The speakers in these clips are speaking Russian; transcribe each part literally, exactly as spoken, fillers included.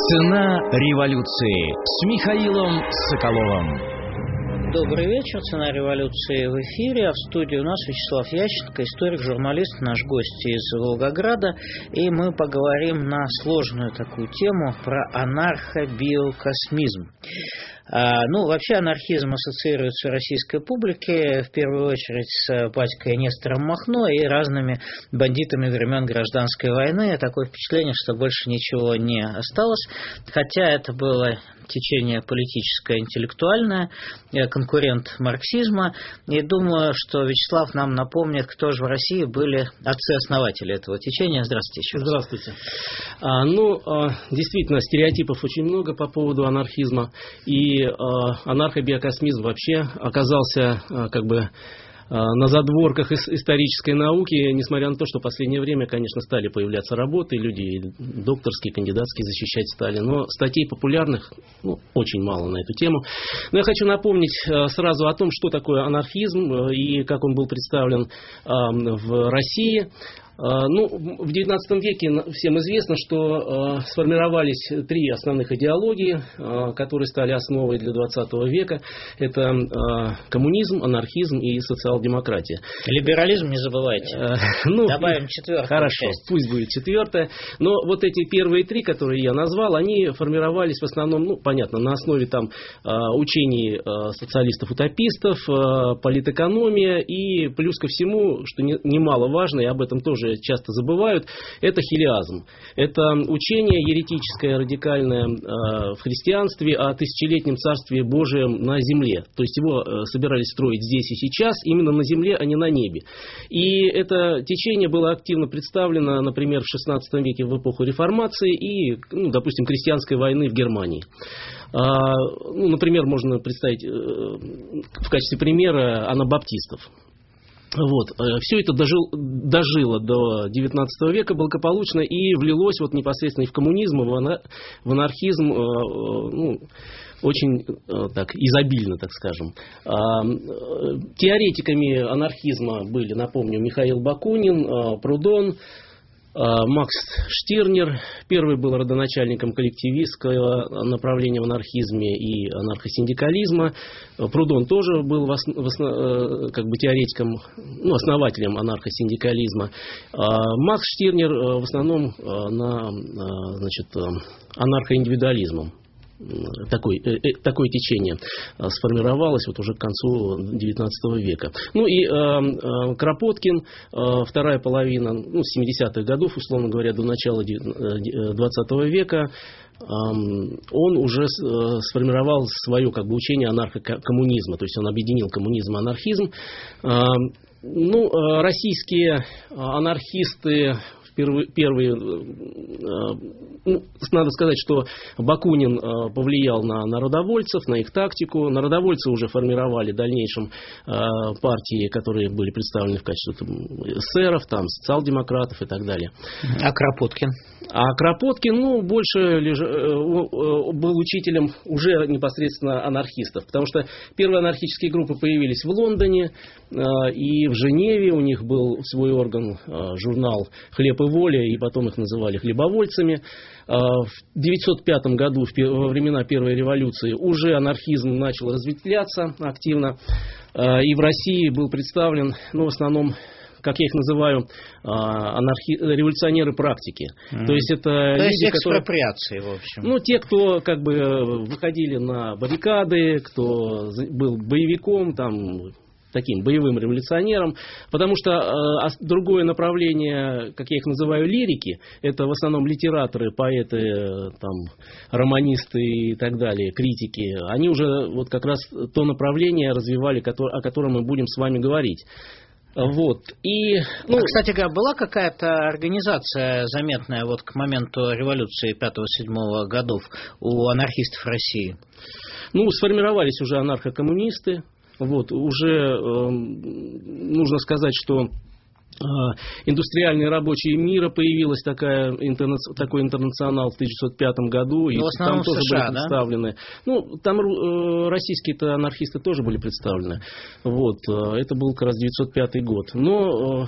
Цена революции с Михаилом Соколовым. Добрый вечер. «Цена революции» в эфире, а в студии у нас Вячеслав Ященко, историк, журналист, наш гость из Волгограда. И мы поговорим на сложную такую тему про анархобиокосмизм. А, ну, вообще анархизм ассоциируется в российской публике в первую очередь с батькой Нестором Махно и разными бандитами времен Гражданской войны. Такое впечатление, что больше ничего не осталось, хотя это было течение политическое, интеллектуальное, конкурент марксизма. И думаю, что Вячеслав нам напомнит, кто же в России были отцы-основатели этого течения. Здравствуйте еще раз. Здравствуйте. А, ну, а, действительно, стереотипов очень много по поводу анархизма. И а, анархобиокосмизм вообще оказался а, как бы на задворках исторической науки, несмотря на то, что в последнее время, конечно, стали появляться работы, люди докторские, кандидатские защищать стали, но статей популярных ну, очень мало на эту тему. Но я хочу напомнить сразу о том, что такое анархизм и как он был представлен в России. Ну, в девятнадцатом веке всем известно, что э, сформировались три основных идеологии, э, которые стали основой для двадцатого века. Это э, коммунизм, анархизм и социал-демократия. Либерализм не забывайте. Э, ну, Добавим четвертую Хорошо, часть. Пусть будет четвертая. Но вот эти первые три, которые я назвал, они формировались в основном, ну, понятно, на основе там э, учений э, социалистов-утопистов, э, политэкономия и плюс ко всему, что не, немаловажно, и об этом тоже часто забывают, это хилиазм. Это учение еретическое, радикальное э, в христианстве о тысячелетнем царстве Божием на земле. То есть его э, собирались строить здесь и сейчас, именно на земле, а не на небе. И это течение было активно представлено, например, в шестнадцатом веке в эпоху реформации и, ну, допустим, крестьянской войны в Германии. А, ну, например, можно представить э, в качестве примера анабаптистов. Вот. Все это дожил, дожило до девятнадцатого века благополучно и влилось вот непосредственно в коммунизм, в анархизм, ну, очень так, изобильно, так скажем. Теоретиками анархизма были, напомню, Михаил Бакунин, Прудон, Макс Штирнер. Первый был родоначальником коллективистского направления в анархизме и анархосиндикализма. Прудон тоже был в основ, в основ, как бы теоретиком, ну, основателем анархосиндикализма. Макс Штирнер в основном на, значит, анархоиндивидуализмом. Такое, такое течение сформировалось вот уже к концу девятнадцатого века. Ну и э, э, Кропоткин, э, вторая половина, ну, с семидесятых годов, условно говоря, до начала двадцатого века, э, он уже э, сформировал свое как бы, учение анархокоммунизма, то есть он объединил коммунизм и анархизм. Э, ну, э, российские анархисты Первые, первые, ну, надо сказать, что Бакунин повлиял на народовольцев, на их тактику. Народовольцы уже формировали в дальнейшем партии, которые были представлены в качестве там, эсеров, там, социал-демократов и так далее. А Кропоткин? А Кропоткин, ну, больше леж... был учителем уже непосредственно анархистов, потому что первые анархические группы появились в Лондоне и в Женеве. У них был свой орган, журнал «Хлеб и воля», и потом их называли хлебовольцами. В девятьсот пятом году, во времена Первой революции, уже анархизм начал разветвляться активно, и в России был представлен, ну, в основном, как я их называю, анархи... революционеры практики. Mm. То есть это То люди, есть экспроприации, которые... в общем. Ну, те, кто как бы выходили на баррикады, кто был боевиком, там, таким боевым революционером, потому что э, другое направление, как я их называю, лирики, это в основном литераторы, поэты, там, романисты и так далее, критики, они уже вот как раз то направление развивали, о котором мы будем с вами говорить. Вот. И, ну, а, кстати говоря, была какая-то организация заметная вот к моменту революции пятого-седьмого годов у анархистов России? Ну, сформировались уже анархокоммунисты. Вот, уже э, нужно сказать, что э, индустриальные рабочие мира появилась такая, интерна, такой интернационал в тысяча девятьсот пятом году, и там тоже США, были представлены. Да? Ну, там э, российские-то анархисты тоже были представлены. Вот, э, это был как раз девятьсот пятый год. Но э,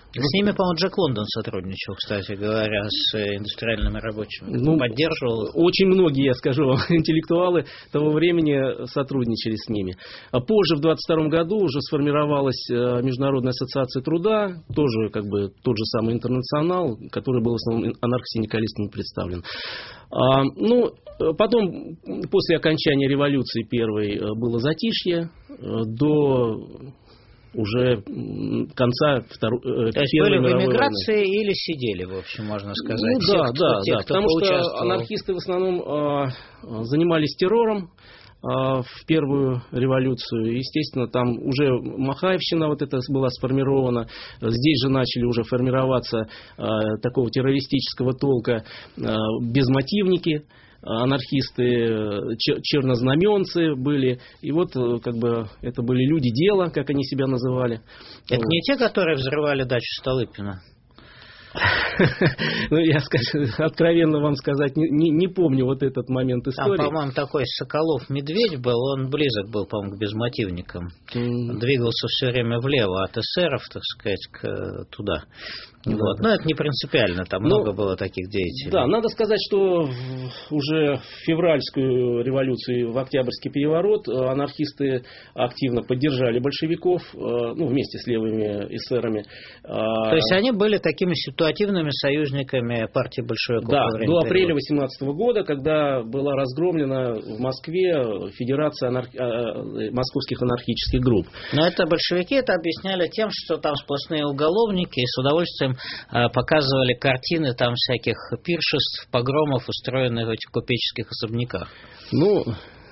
С ними, по-моему, Джек Лондон сотрудничал, кстати говоря, с индустриальными рабочими. Ну, поддерживал. Очень многие, я скажу вам, интеллектуалы того времени сотрудничали с ними. А позже, в двадцать втором году, уже сформировалась Международная ассоциация труда, тоже как бы тот же самый интернационал, который был в основном анархосиндикалистами представлен. А, ну, потом, после окончания революции первой, было затишье до уже конца второй, То есть были в эмиграции войны. Или сидели, в общем, можно сказать. Ну, Все, да, кто, да, те, да, кто потому поучаствовал. что анархисты в основном э, занимались террором э, в первую революцию. Естественно, там уже Махаевщина вот эта была сформирована. Здесь же начали уже формироваться э, такого террористического толка э, безмотивники. Анархисты, чернознаменцы были. И вот как бы это были люди дела, как они себя называли. Это вот. Не те, которые взрывали дачу Столыпина? Ну, я скажу, откровенно вам сказать, не, не, не помню вот этот момент истории. Там, по-моему, такой Соколов-Медведь был, он близок был, по-моему, к безмотивникам. Mm. Двигался все время влево от эсеров, так сказать, к, туда. Да. Вот. Но это не принципиально, там ну, много было таких деятелей. Да, надо сказать, что в, уже в февральскую революцию, в Октябрьский переворот, анархисты активно поддержали большевиков, ну, вместе с левыми эсерами. То есть они были такими ситуативными союзниками партии большевиков? Да, до апреля восемнадцатого года, когда была разгромлена в Москве Федерация анарх... московских анархических групп. Но это большевики это объясняли тем, что там сплошные уголовники, и с удовольствием показывали картины там всяких пиршеств, погромов, устроенных в этих купеческих особняках. Ну,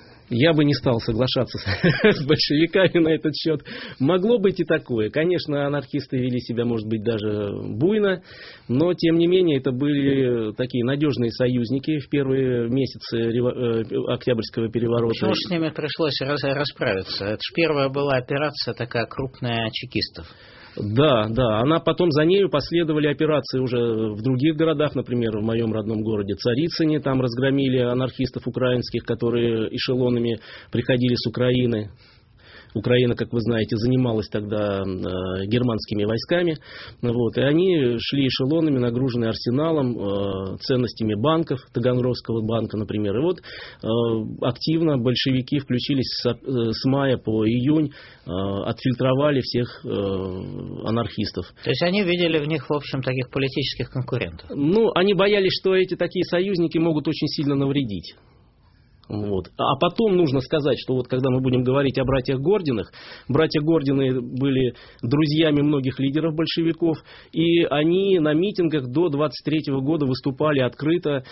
я бы не стал соглашаться с большевиками на этот счет. Могло быть и такое. Конечно, анархисты вели себя, может быть, даже буйно, но, тем не менее, это были такие надежные союзники в первые месяцы Октябрьского переворота. Почему же с ними пришлось расправиться? Это же первая была операция такая крупная чекистов. Да, да. Она потом за нею последовали операции уже в других городах, например, в моем родном городе Царицыне. Там разгромили анархистов украинских, которые эшелонами приходили с Украины. Украина, как вы знаете, занималась тогда э, германскими войсками. Вот, и они шли эшелонами, нагруженные арсеналом, э, ценностями банков, Таганрогского банка, например. И вот э, активно большевики включились с, э, с мая по июнь, э, отфильтровали всех э, анархистов. То есть они видели в них, в общем, таких политических конкурентов? Ну, они боялись, что эти такие союзники могут очень сильно навредить. Вот. А потом нужно сказать, что вот когда мы будем говорить о братьях Гординых, братья Гордины были друзьями многих лидеров большевиков, и они на митингах до двадцать третьего года выступали открыто э,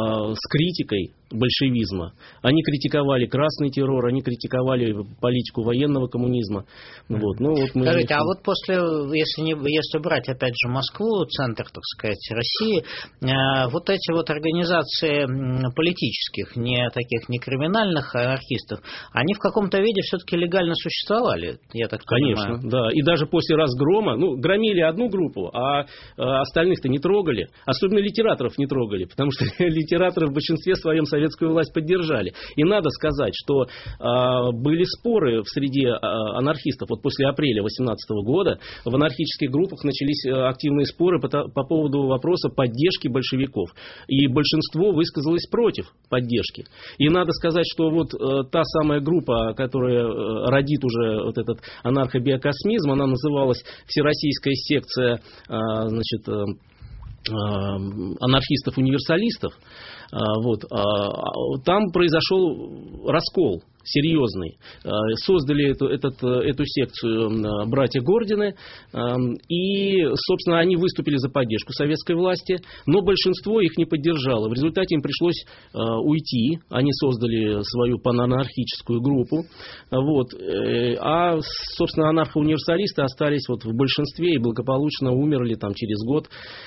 с критикой большевизма. Они критиковали красный террор, они критиковали политику военного коммунизма. Вот. Ну, вот мы... Скажите, а вот после, если, не, если брать опять же Москву, центр, так сказать, России, э, вот эти вот организации политических, не таких не криминальных анархистов, они в каком-то виде все-таки легально существовали, я так Конечно, понимаю. да. И даже после разгрома, ну, громили одну группу, а, а остальных-то не трогали. Особенно литераторов не трогали, потому что литераторы в большинстве своем советскую власть поддержали. И надо сказать, что а, были споры в среде а, анархистов. Вот после апреля восемнадцатого года в анархических группах начались а, активные споры по, по поводу вопроса поддержки большевиков. И большинство высказалось против поддержки. И надо сказать, что вот э, та самая группа, которая э, родит уже вот этот анархобиокосмизм, она называлась Всероссийская секция э, значит, э, э, анархистов-универсалистов. Э, вот, э, там произошел раскол серьезный. Создали эту, этот, эту секцию братья Гордины, и, собственно, они выступили за поддержку советской власти, но большинство их не поддержало. В результате им пришлось уйти, они создали свою пананархическую группу, вот. А, собственно, анархоуниверсалисты остались вот в большинстве и благополучно умерли там через год,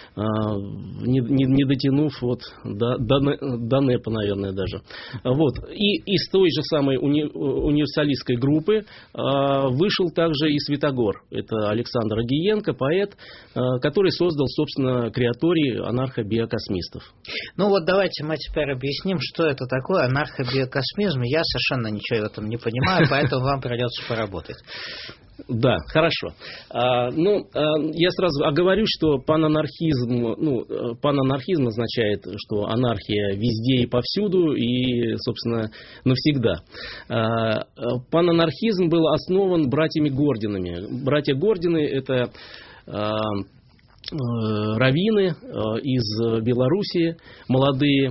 не, не, не дотянув вот до, до, до НЭПа, наверное, даже. Вот. И из той же самой уни, универсалистской группы э, вышел также и Святогор. Это Александр Агиенко, поэт, э, который создал, собственно, креаторий анархобиокосмистов. Ну вот давайте мы теперь объясним, что это такое анархобиокосмизм. Я совершенно ничего в этом не понимаю, поэтому вам придется поработать. Да, хорошо. А, ну, а, я сразу оговорюсь, что пананархизм, ну, пананархизм означает, что анархия везде и повсюду, и, собственно, навсегда. А, пананархизм был основан братьями Гординами. Братья Гордины – это а, раввины из Белоруссии, молодые,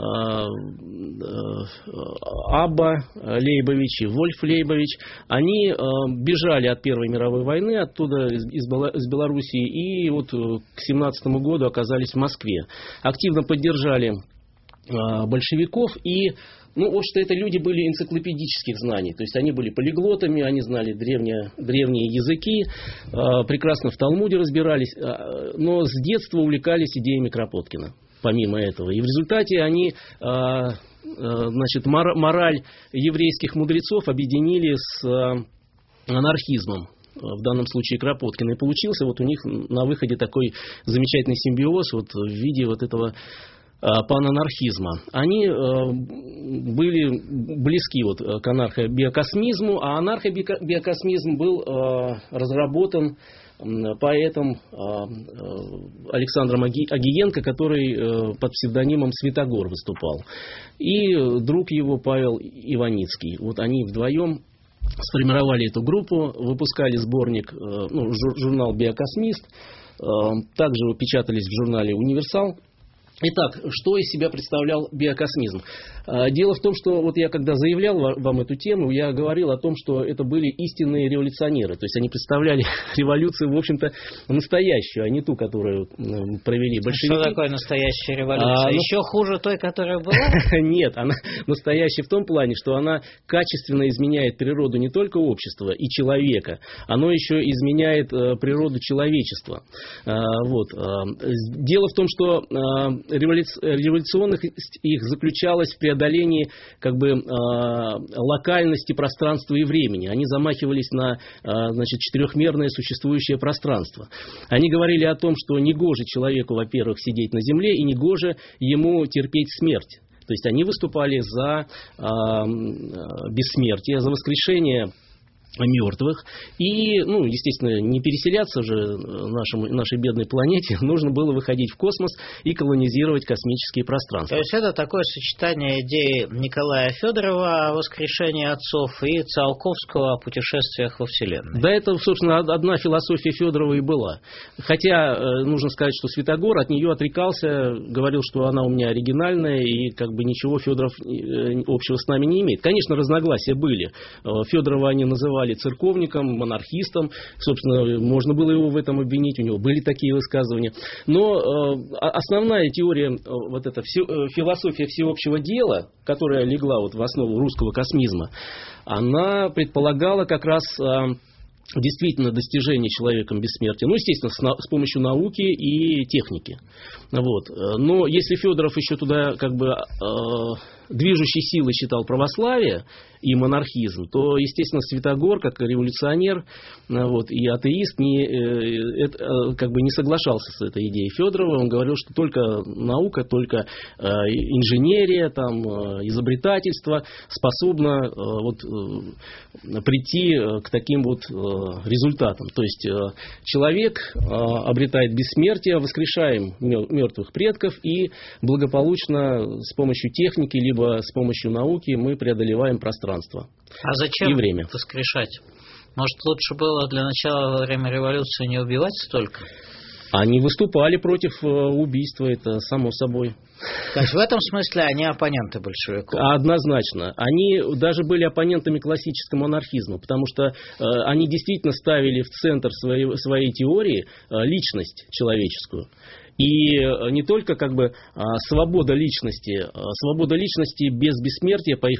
Абба Лейбович и Вольф Лейбович, они бежали от Первой мировой войны оттуда, из Белоруссии, и вот к семнадцатому году оказались в Москве. Активно поддержали большевиков, и ну, в общем-то, это люди были энциклопедических знаний. То есть они были полиглотами, они знали древние, древние языки, э, прекрасно в Талмуде разбирались, э, но с детства увлекались идеями Кропоткина, помимо этого. И в результате они, э, э, значит, мор- мораль еврейских мудрецов объединили с э, анархизмом. В данном случае Кропоткина. И получился вот у них на выходе такой замечательный симбиоз вот в виде вот этого пананархизма. Они э, были близки вот к анархобиокосмизму, а анархобиокосмизм был э, разработан поэтом э, Александром Агиенко, который э, под псевдонимом Святогор выступал. И друг его Павел Иваницкий. Вот они вдвоем сформировали эту группу, выпускали сборник, э, ну, журнал «Биокосмист», э, также печатались в журнале «Универсал». Итак, что из себя представлял биокосмизм? Дело в том, что вот я когда заявлял вам эту тему, я говорил о том, что это были истинные революционеры. То есть они представляли революцию, в общем-то, настоящую, а не ту, которую провели большевики. Что такое настоящая революция? А, Еще ну... хуже той, которая была? Нет, она настоящая в том плане, что она качественно изменяет природу не только общества и человека, оно еще изменяет природу человечества. Вот. Дело в том, что революционность их заключалась в преодолении как бы, э, локальности пространства и времени. Они замахивались на э, значит, четырехмерное существующее пространство. Они говорили о том, что негоже человеку, во-первых, сидеть на земле, и негоже ему терпеть смерть. То есть они выступали за э, бессмертие, за воскрешение мертвых. И, ну, естественно, не переселяться же нашему, нашей бедной планете, нужно было выходить в космос и колонизировать космические пространства. То есть это такое сочетание идей Николая Федорова о воскрешении отцов и Циолковского о путешествиях во Вселенной. Да, это, собственно, одна философия Федорова и была. Хотя, нужно сказать, что Святогор от нее отрекался, говорил, что она у меня оригинальная, и как бы ничего Федоров общего с нами не имеет. Конечно, разногласия были. Федорова они называли церковником, монархистом. Собственно, можно было его в этом обвинить, у него были такие высказывания. Но э, основная теория, э, вот эта все, э, философия всеобщего дела, которая легла вот в основу русского космизма, она предполагала как раз э, действительно достижение человеком бессмертия. Ну, естественно, с, на, с помощью науки и техники. Вот. Но если Федоров еще туда как бы э, движущей силой считал православие и монархизм, то, естественно, Святогор, как революционер вот, и атеист, не, э, это, как бы не соглашался с этой идеей Федорова. Он говорил, что только наука, только э, инженерия, там, э, изобретательство способно э, вот, э, прийти к таким вот э, результатам. То есть э, человек э, обретает бессмертие, воскрешаем мертвых предков и благополучно с помощью техники либо с помощью науки мы преодолеваем пространство. А зачем и время. Воскрешать? Может, лучше было для начала во время революции не убивать столько? Они выступали против убийства, это само собой. То есть в этом смысле они оппоненты большевиков? Однозначно. Они даже были оппонентами классического монархизма, потому что э, они действительно ставили в центр своей, своей теории э, личность человеческую. И не только как бы свобода личности, свобода личности без бессмертия, по их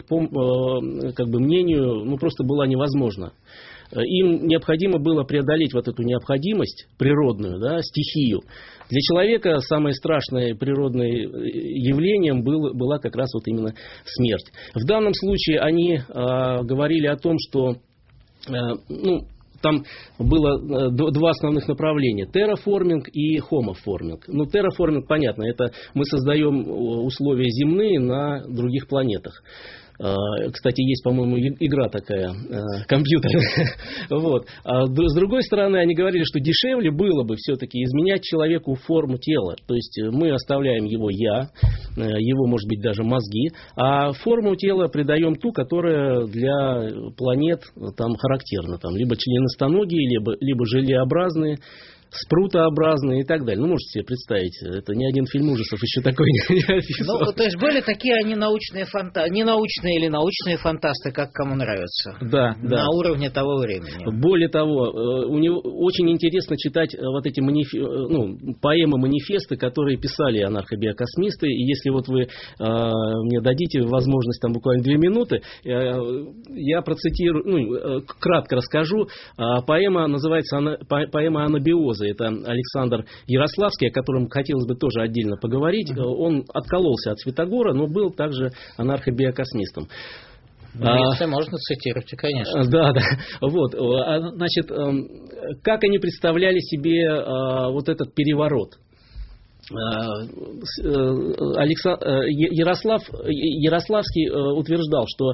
как бы, мнению, ну, просто была невозможна. Им необходимо было преодолеть вот эту необходимость природную, да, стихию. Для человека самое страшное природное явлением было, была как раз вот именно смерть. В данном случае они э, говорили о том, что э, ну, там было два основных направления – терраформинг и хомоформинг. Ну, терраформинг, понятно, это мы создаем условия земные на других планетах. Кстати, есть, по-моему, игра такая, компьютерная. Вот. А с другой стороны, они говорили, что дешевле было бы все-таки изменять человеку форму тела. То есть мы оставляем его «я», его, может быть, даже мозги, а форму тела придаем ту, которая для планет там характерна. Там, либо членистоногие, либо, либо желеобразные, спрутообразные и так далее. Ну, можете себе представить, это ни один фильм ужасов еще такой не описывал. Ну, то есть были такие они научные фанта... не научные или научные фантасты, как кому нравится. Да, да. На уровне того времени. Более того, у него очень интересно читать вот эти маниф... ну, поэмы-манифесты, которые писали анархобиокосмисты. И если вот вы э, мне дадите возможность там буквально две минуты, э, я процитирую, ну, кратко расскажу. Поэма называется поэма «Анабиоза». Это Александр Ярославский, о котором хотелось бы тоже отдельно поговорить. Uh-huh. Он откололся от Святогора, но был также анархобиокосмистом. Ну, если а, можно, цитируйте, конечно. Да, да. Вот, значит, как они представляли себе вот этот переворот? Ярослав, Ярославский утверждал, что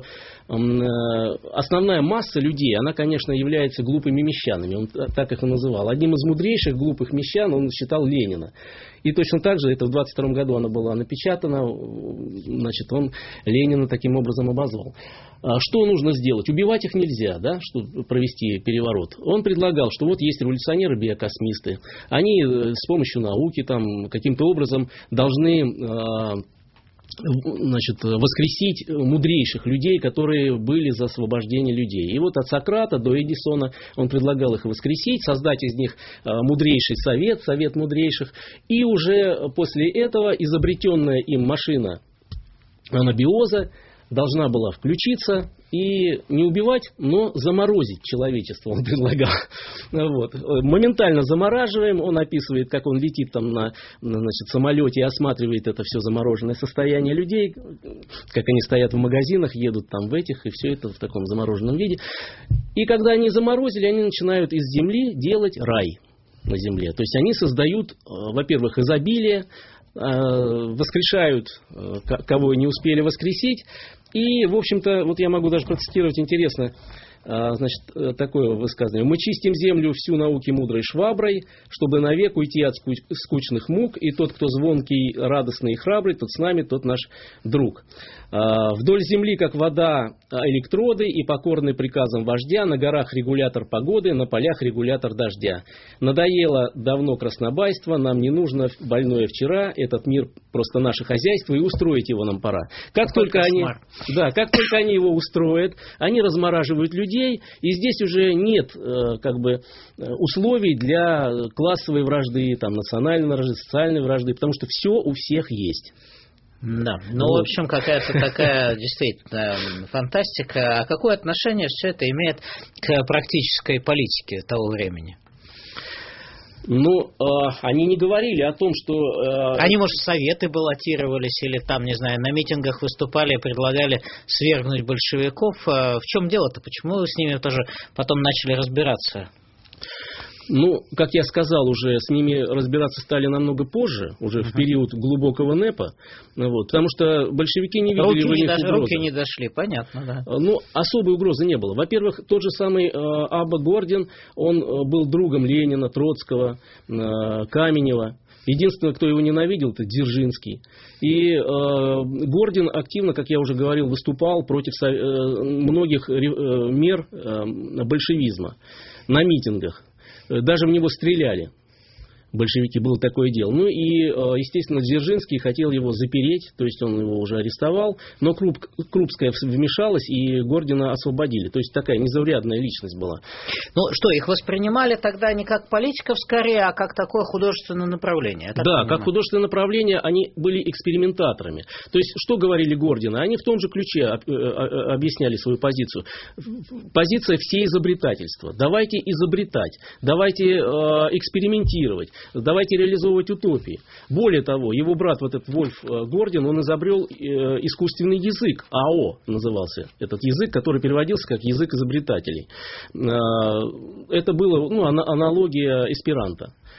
основная масса людей, она, конечно, является глупыми мещанами. Он так их и называл. Одним из мудрейших глупых мещан он считал Ленина. И точно так же, это в двадцать втором году она была напечатана, значит, он Ленина таким образом обозвал. Что нужно сделать? Убивать их нельзя, да, чтобы провести переворот. Он предлагал, что вот есть революционеры-биокосмисты. Они с помощью науки там, каким-то образом должны... значит, воскресить мудрейших людей, которые были за освобождение людей. И вот от Сократа до Эдисона он предлагал их воскресить, создать из них мудрейший совет, совет мудрейших. И уже после этого изобретенная им машина анабиоза должна была включиться и не убивать, но заморозить человечество, он предлагал. Вот. Моментально замораживаем, он описывает, как он летит там на, значит, самолете и осматривает это все замороженное состояние людей, как они стоят в магазинах, едут там в этих, и все это в таком замороженном виде. И когда они заморозили, они начинают из земли делать рай на земле. То есть они создают, во-первых, изобилие, воскрешают, кого не успели воскресить. И, в общем-то, вот я могу даже процитировать интересно, значит, такое высказывание. «Мы чистим землю всю науки мудрой шваброй, чтобы навек уйти от скучных мук, и тот, кто звонкий, радостный и храбрый, тот с нами, тот наш друг. Вдоль земли, как вода, электроды, и покорны приказам вождя, на горах регулятор погоды, на полях регулятор дождя. Надоело давно краснобайство, нам не нужно больное вчера, этот мир просто наше хозяйство, и устроить его нам пора». Как только они, да, как только они его устроят, они размораживают людей, и здесь уже нет как бы условий для классовой вражды, там, национальной вражды, социальной вражды, потому что все у всех есть. Да, ну, в общем, какая-то такая действительно фантастика. А какое отношение все это имеет к практической политике того времени? Ну, э, они не говорили о том, что... Э, они, может, в советы баллотировались или там, не знаю, на митингах выступали, предлагали свергнуть большевиков. В чем дело-то? Почему с ними тоже потом начали разбираться? Ну, как я сказал, уже с ними разбираться стали намного позже, уже uh-huh. в период глубокого НЭПа, вот, потому что большевики не видели руки в них не угрозы. Руки не дошли, понятно, да. Ну, особой угрозы не было. Во-первых, тот же самый э, Абба Гордин, он э, был другом Ленина, Троцкого, э, Каменева. Единственное, кто его ненавидел, это Дзержинский. И э, Гордин активно, как я уже говорил, выступал против э, многих э, мер э, большевизма на митингах. Даже в него стреляли. Большевики, было такое дело. Ну и, естественно, Дзержинский хотел его запереть, то есть он его уже арестовал, но Круп, Крупская вмешалась и Гордина освободили. То есть такая незаурядная личность была. Ну что, их воспринимали тогда не как политиков скорее, а как такое художественное направление? Да, понимаю. Как художественное направление они были экспериментаторами. То есть что говорили Гордины? Они в том же ключе объясняли свою позицию. Позиция всеизобретательства. Давайте изобретать, давайте экспериментировать. Давайте реализовывать утопии. Более того, его брат, вот этот Вольф Гордин, он изобрел искусственный язык. АО назывался этот язык, который переводился как язык изобретателей. Это было, ну, аналогия эсперанто.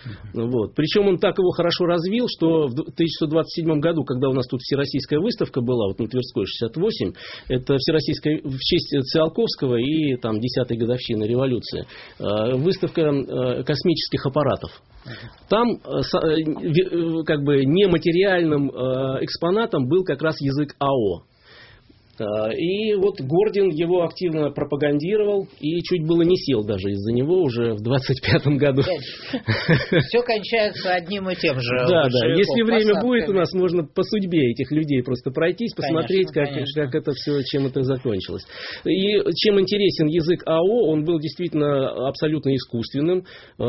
Вот. Причем он так его хорошо развил, что в тысяча девятьсот двадцать седьмом году, когда у нас тут всероссийская выставка была, вот на Тверской шестьдесят восемь, это всероссийская в честь Циолковского и там десятой годовщины революции, выставка космических аппаратов. Там как бы нематериальным экспонатом был как раз язык АО. И вот Гордин его активно пропагандировал и чуть было не сел даже из-за него уже в двадцать пятом году. Все кончается одним и тем же. Да, да. Если время будет у нас, можно по судьбе этих людей просто пройтись, посмотреть, конечно, как, конечно. как это все, чем это закончилось. И чем интересен язык АО, он был действительно абсолютно искусственным.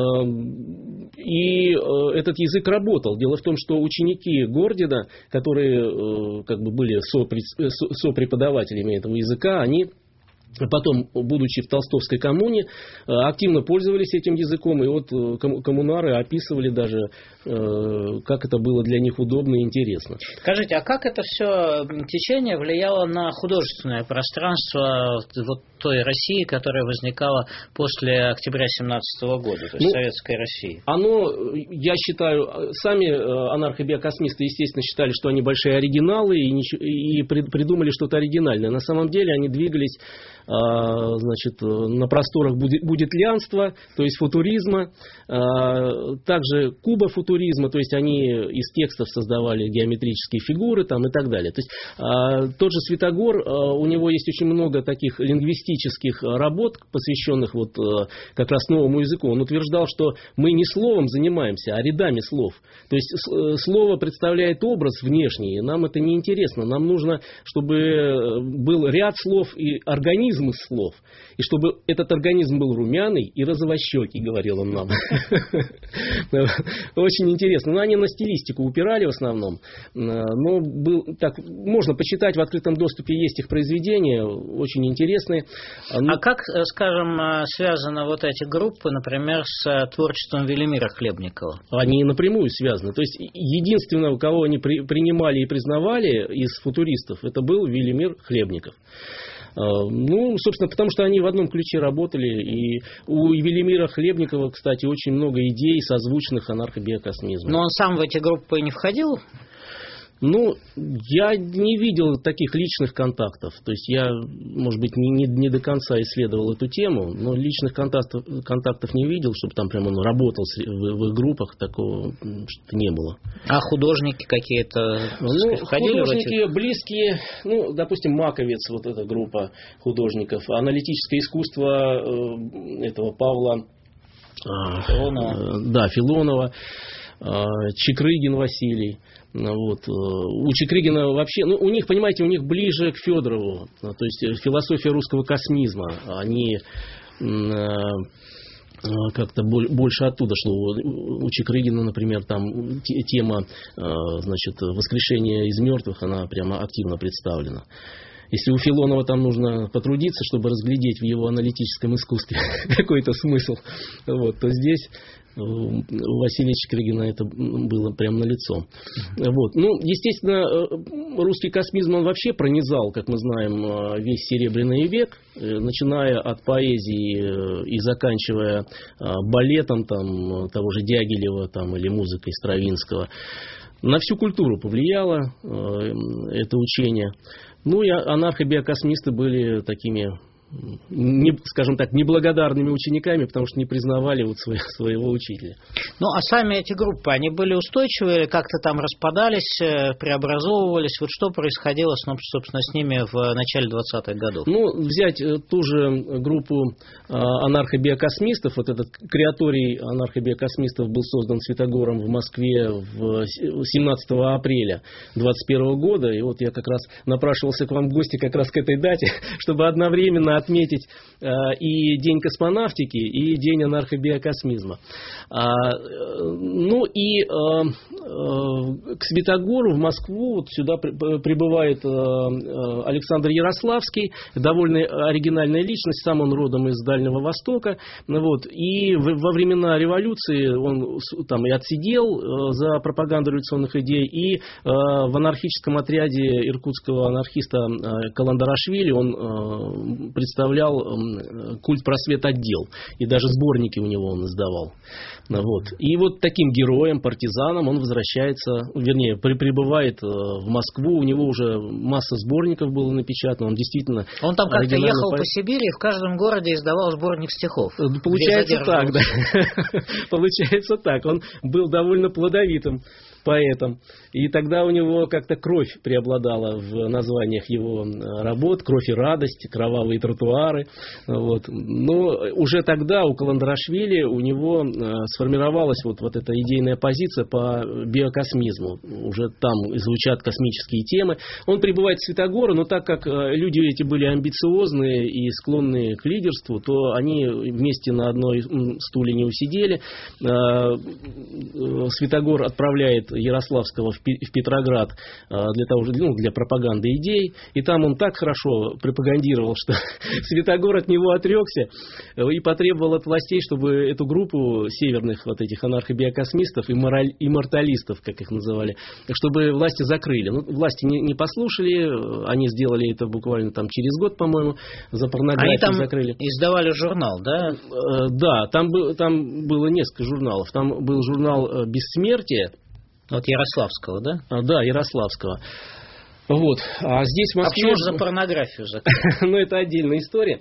И этот язык работал. Дело в том, что ученики Гордина, которые как бы были сопреподавателями этого языка, они потом, будучи в Толстовской коммуне, активно пользовались этим языком, и вот коммунары описывали даже, как это было для них удобно и интересно. Скажите, а как это все течение влияло на художественное пространство вот той России, которая возникала после октября семнадцатого года, то есть ну, Советской России? Оно, я считаю, сами анархобиокосмисты, естественно, считали, что они большие оригиналы и, и придумали что-то оригинальное. На самом деле они двигались, значит, на просторах будетлянства, то есть футуризма, также кубофутуризма, то есть они из текстов создавали геометрические фигуры там, и так далее. То есть тот же Святогор, у него есть очень много таких лингвистических работ, посвященных вот как раз новому языку. Он утверждал, что мы не словом занимаемся, а рядами слов. То есть слово представляет образ внешний, и нам это не интересно. Нам нужно, чтобы был ряд слов и организм из слов. И чтобы этот организм был румяный и розовощекий, говорил он нам. Очень интересно. Но они на стилистику упирали в основном. Но был, так, можно почитать, в открытом доступе есть их произведения, очень интересные. А как, скажем, связаны вот эти группы, например, с творчеством Велимира Хлебникова? Они напрямую связаны. То есть единственного, кого они при, принимали и признавали из футуристов, это был Велимир Хлебников. Ну, собственно, потому что они в одном ключе работали. И у Велимира Хлебникова, кстати, очень много идей, созвучных анархобиокосмизму. Но он сам в эти группы не входил? Ну, я не видел таких личных контактов. То есть я, может быть, не, не, не до конца исследовал эту тему, но личных контактов, контактов не видел, чтобы там прямо он работал в, в их группах, такого что-то не было. А художники какие-то ну, входили художники в эти? Близкие, ну, допустим, Маковец, вот эта группа художников, аналитическое искусство э, этого Павла Филонова. Э, да, Филонова, э, Чекрыгин Василий. Вот. У Чекрыгина вообще, ну, у них, понимаете, у них ближе к Федорову, то есть философия русского космизма, они как-то больше оттуда шло. У Чекрыгина, например, там тема, значит, воскрешения из мертвых, она прямо активно представлена. Если у Филонова там нужно потрудиться, чтобы разглядеть в его аналитическом искусстве какой-то смысл, вот, то здесь у Василия Чекрыгина это было прямо налицо. Вот. Ну, естественно, русский космизм, он вообще пронизал, как мы знаем, весь Серебряный век, начиная от поэзии и заканчивая балетом там, того же Дягилева там, или музыкой Стравинского. На всю культуру повлияло это учение. Ну и анархобиокосмисты были такими, не, скажем так, неблагодарными учениками, потому что не признавали вот своего, своего учителя. Ну, а сами эти группы, они были устойчивы или как-то там распадались, преобразовывались? Вот что происходило, собственно, с ними в начале двадцатых годов? Ну, взять ту же группу анархобиокосмистов, вот этот креаторий анархобиокосмистов был создан Святогором в Москве в семнадцатого апреля двадцать первого года, и вот я как раз напрашивался к вам в гости как раз к этой дате, чтобы одновременно отметить э, и День космонавтики, и День анархобиокосмизма. А, ну и э, э, к Святогору в Москву вот сюда при, прибывает э, Александр Ярославский, довольно оригинальная личность, сам он родом из Дальнего Востока. Вот, и в, во времена революции он там и отсидел э, за пропаганду революционных идей, и э, в анархическом отряде иркутского анархиста э, Каландарашвили он э, представлял культ просвет отдел. И даже сборники у него он издавал. Вот. И вот таким героем, партизаном он возвращается, вернее, при, прибывает в Москву. У него уже масса сборников было напечатано. Он действительно... Он там как-то ехал по Сибири и в каждом городе издавал сборник стихов. Получается так, да. Получается так. Он был довольно плодовитым поэтом. И тогда у него как-то кровь преобладала в названиях его работ. Кровь и радость, кровавые тротуары. Вот. Но уже тогда у Каландрашвили у него сформировалась вот, вот эта идейная позиция по биокосмизму. Уже там звучат космические темы. Он прибывает в Святогоры, но так как люди эти были амбициозные и склонные к лидерству, то они вместе на одной стуле не усидели. Святогор отправляет Ярославского в Петроград для того же, ну, для пропаганды идей. И там он так хорошо пропагандировал, что Святогор от него отрекся и потребовал от властей, чтобы эту группу северных вот этих анархобиокосмистов, имморталистов, как их называли, чтобы власти закрыли. Ну, власти не, не послушали, они сделали это буквально там через год, по-моему, за порнографию они там закрыли. Издавали журнал, да? Да, там, был, там было несколько журналов. Там был журнал «Бессмертие». Вот Ярославского, да? Да, Ярославского. Вот. А здесь в Москве... А почему же за порнографию закрыли? Ну, это отдельная история.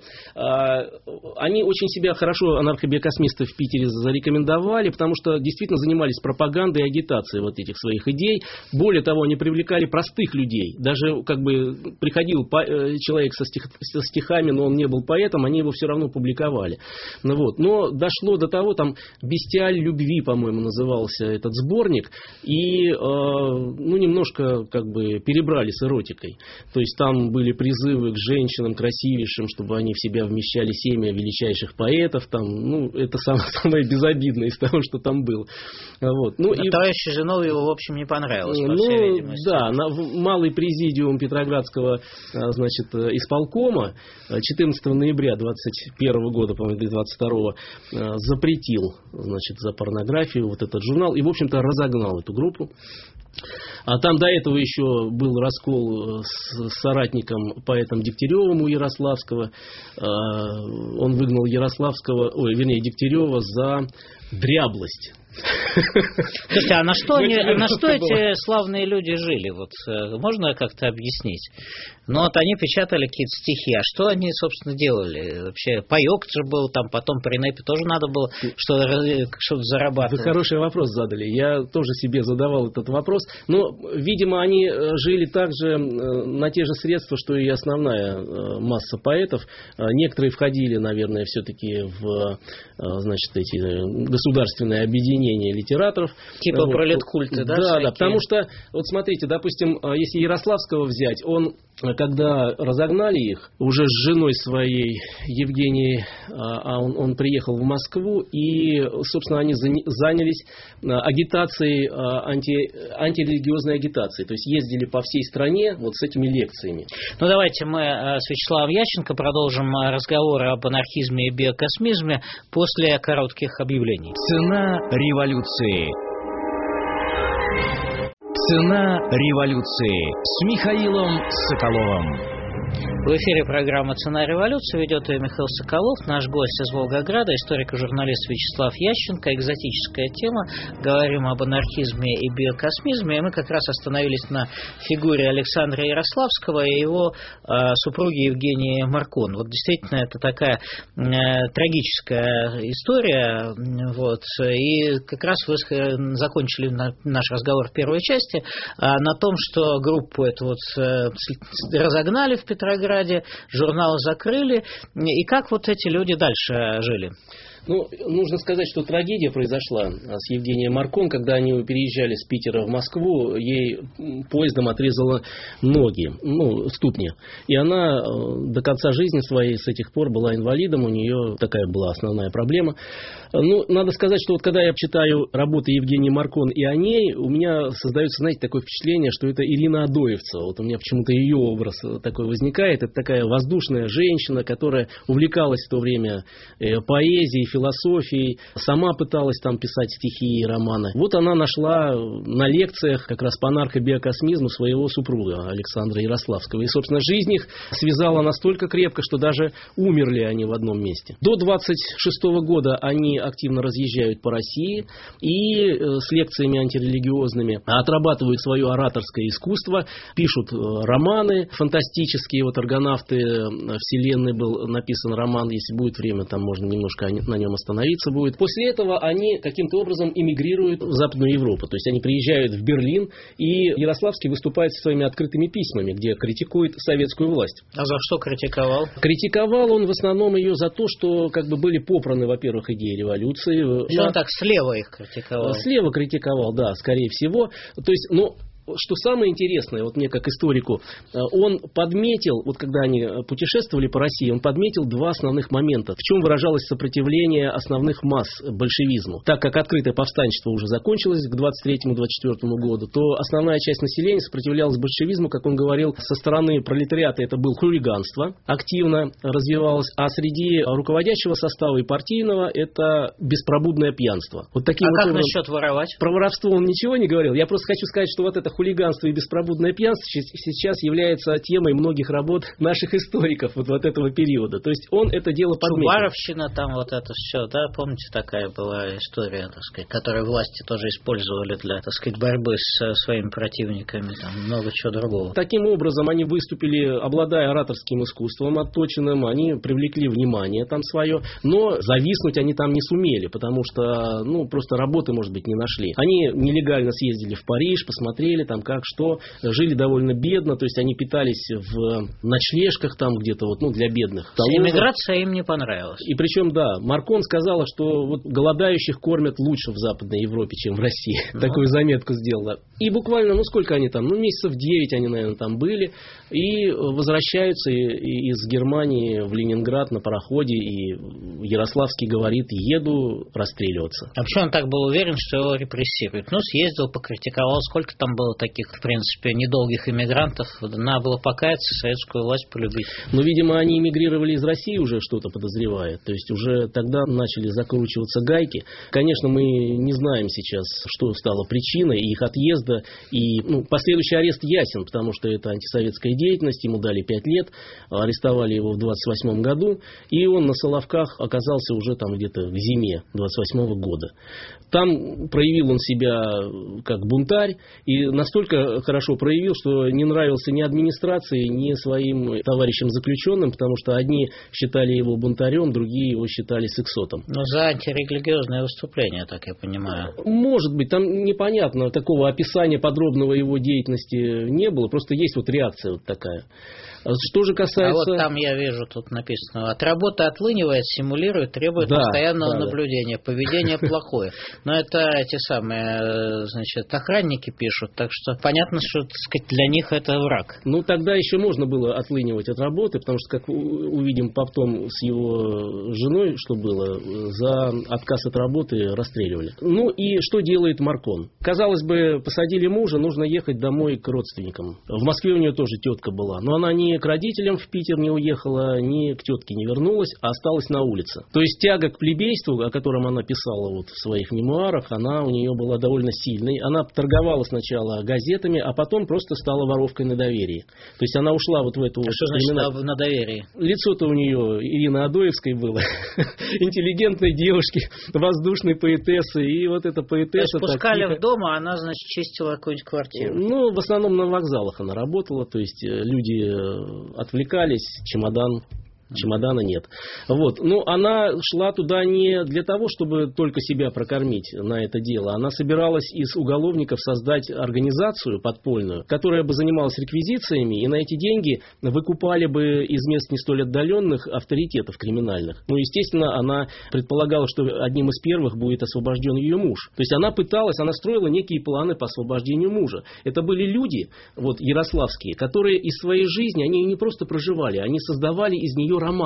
Они очень себя хорошо, анархобиокосмисты в Питере, зарекомендовали, потому что действительно занимались пропагандой и агитацией вот этих своих идей. Более того, они привлекали простых людей. Даже как бы приходил человек со, стих, со стихами, но он не был поэтом, они его все равно публиковали. Ну, вот. Но дошло до того, там «Бестиаль любви», по-моему, назывался этот сборник, и ну, немножко как бы перебрали с эротикой. То есть там были призывы к женщинам красивейшим, чтобы они в себя вмещали семя величайших поэтов. Там, ну, это самое, самое безобидное из того, что там было. Вот. Ну, и... Товарищу Зиновьеву, в общем, не понравилось, по ну, всей видимости. Да, на малый президиум Петроградского, значит, исполкома четырнадцатого ноября двадцать первого года, по-моему, или двадцать второго, запретил, значит, за порнографию вот этот журнал и, в общем-то, разогнал эту группу. А там до этого еще был раскол с соратником, поэтом Дегтяревым у Ярославского. Он выгнал Ярославского, ой, вернее, Дегтярева за дряблость. Слушайте, а на что, они, на что эти славные люди жили? Вот, можно как-то объяснить? Ну, вот они печатали какие-то стихи, а что они, собственно, делали? Вообще, паёк же был, там потом при НЭПе тоже надо было что-то, что-то зарабатывать. Вы хороший вопрос задали, я тоже себе задавал этот вопрос. Но, видимо, они жили также на те же средства, что и основная масса поэтов. Некоторые входили, наверное, все-таки в, значит, эти государственные объединения литераторов. Типа вот, пролеткульты, да? Да, да, потому что, вот смотрите, допустим, если Ярославского взять, он, когда разогнали их, уже с женой своей, Евгенией, а он, он приехал в Москву, и, собственно, они занялись агитацией, анти, антирелигиозной агитацией, то есть ездили по всей стране вот с этими лекциями. Ну, давайте мы с Вячеславом Ященко продолжим разговор об анархизме и биокосмизме после коротких объявлений. Цена революции. Цена революции с Михаилом Соколовым. В эфире программа «Цена революции», ведет ее Михаил Соколов, наш гость из Волгограда, историк и журналист Вячеслав Ященко. Экзотическая тема, говорим об анархизме и биокосмизме, и мы как раз остановились на фигуре Александра Ярославского и его э, супруги Евгении Маркон. Вот действительно это такая э, трагическая история, вот, и как раз вы закончили наш разговор в первой части э, на том, что группу эту вот э, разогнали в Петрограде, журнал закрыли. И как вот эти люди дальше жили? Ну, нужно сказать, что трагедия произошла с Евгенией Маркон, когда они переезжали с Питера в Москву, ей поездом отрезало ноги, ну, ступни. И она до конца жизни своей с этих пор была инвалидом, у нее такая была основная проблема. Ну, надо сказать, что вот когда я читаю работы Евгении Маркон и о ней, у меня создается, знаете, такое впечатление, что это Ирина Адоевцева. Вот у меня почему-то ее образ такой возникает. Это такая воздушная женщина, которая увлекалась в то время поэзией, философией, сама пыталась там писать стихи и романы. Вот она нашла на лекциях как раз по наркобиокосмизму своего супруга Александра Ярославского. И, собственно, жизнь их связала настолько крепко, что даже умерли они в одном месте. До двадцать шестого года они активно разъезжают по России и с лекциями антирелигиозными отрабатывают свое ораторское искусство, пишут романы фантастические. Вот «Аргонавты Вселенной» был написан роман, если будет время, там можно немножко на нем остановиться будет. После этого они каким-то образом эмигрируют в Западную Европу, то есть они приезжают в Берлин, и Ярославский выступает со своими открытыми письмами, где критикует советскую власть. А за что критиковал? Критиковал он в основном ее за то, что как бы были попраны, во-первых, идеи революции. Что он так слева их критиковал? Слева критиковал, да, скорее всего. То есть, ну, что самое интересное, вот мне как историку, он подметил, вот когда они путешествовали по России, он подметил два основных момента, в чем выражалось сопротивление основных масс большевизму. Так как открытое повстанчество уже закончилось к двадцать третьему — двадцать четвёртому году, то основная часть населения сопротивлялась большевизму, как он говорил, со стороны пролетариата это было хулиганство, активно развивалось, а среди руководящего состава и партийного это беспробудное пьянство. Вот таким а вот как образом... насчет воровать? Про воровство он ничего не говорил. Я просто хочу сказать, что вот это хулиганство и беспробудное пьянство сейчас является темой многих работ наших историков вот, вот этого периода. То есть он это дело подметил. Чубаровщина, там вот это все, да, помните, такая была история, так сказать, которую власти тоже использовали для, так сказать, борьбы с своими противниками, там много чего другого. Таким образом они выступили, обладая ораторским искусством отточенным, они привлекли внимание там свое, но зависнуть они там не сумели, потому что, ну, просто работы, может быть, не нашли. Они нелегально съездили в Париж, посмотрели там как что, жили довольно бедно, то есть они питались в ночлежках там где-то вот, ну, для бедных. Эмиграция им не понравилась. И причем, да, Маркон сказала, что вот голодающих кормят лучше в Западной Европе, чем в России. Ну. Такую заметку сделала. И буквально, ну сколько они там, ну месяцев девять они, наверное, там были, и возвращаются из Германии в Ленинград на пароходе, и Ярославский говорит: еду расстреливаться. А почему он так был уверен, что его репрессируют? Ну, съездил, покритиковал, сколько там было таких, в принципе, недолгих иммигрантов, надо было покаяться, советскую власть полюбить. Но, видимо, они эмигрировали из России уже, что-то подозревая, то есть уже тогда начали закручиваться гайки. Конечно, мы не знаем сейчас, что стало причиной их отъезда, и ну, последующий арест ясен, потому что это антисоветская деятельность, ему дали пять лет, арестовали его в двадцать восьмом году, и он на Соловках оказался уже там где-то в зиме двадцать восьмого года. Там проявил он себя как бунтарь, и настолько хорошо проявил, что не нравился ни администрации, ни своим товарищам заключенным, потому что одни считали его бунтарем, другие его считали сексотом. Но за антирелигиозное выступление, так я понимаю. Может быть, там непонятно, такого описания подробного его деятельности не было, просто есть вот реакция вот такая. Что же касается... А вот там я вижу, тут написано: от работы отлынивает, симулирует, требует да, постоянного да, наблюдения, да. Поведение плохое. Но это эти самые, значит, охранники пишут, так что понятно, что, так сказать, для них это враг. Ну, тогда еще можно было отлынивать от работы, потому что, как увидим потом с его женой, что было, за отказ от работы расстреливали. Ну, и что делает Маркон? Казалось бы, посадили мужа, нужно ехать домой к родственникам. В Москве у нее тоже тетка была, но она не к родителям в Питер не уехала, ни к тетке не вернулась, а осталась на улице. То есть тяга к плебейству, о котором она писала вот в своих мемуарах, она у нее была довольно сильной. Она торговала сначала газетами, а потом просто стала воровкой на доверии. То есть она ушла вот в эту... А что значит на, на доверии? Лицо-то у нее Ирины Адоевской было. Интеллигентной девушки, воздушной поэтессы. И вот эта поэтесса... То есть пускали в дом, а она, значит, чистила какую-нибудь квартиру? Ну, в основном на вокзалах она работала. То есть люди отвлекались, чемодан... Чемодана нет. Вот. Но она шла туда не для того, чтобы только себя прокормить на это дело. Она собиралась из уголовников создать организацию подпольную, которая бы занималась реквизициями, и на эти деньги выкупали бы из мест не столь отдаленных авторитетов криминальных. Ну, естественно, она предполагала, что одним из первых будет освобожден ее муж. То есть она пыталась, она строила некие планы по освобождению мужа. Это были люди, вот, ярославские, которые из своей жизни, они не просто проживали, они создавали из нее роман.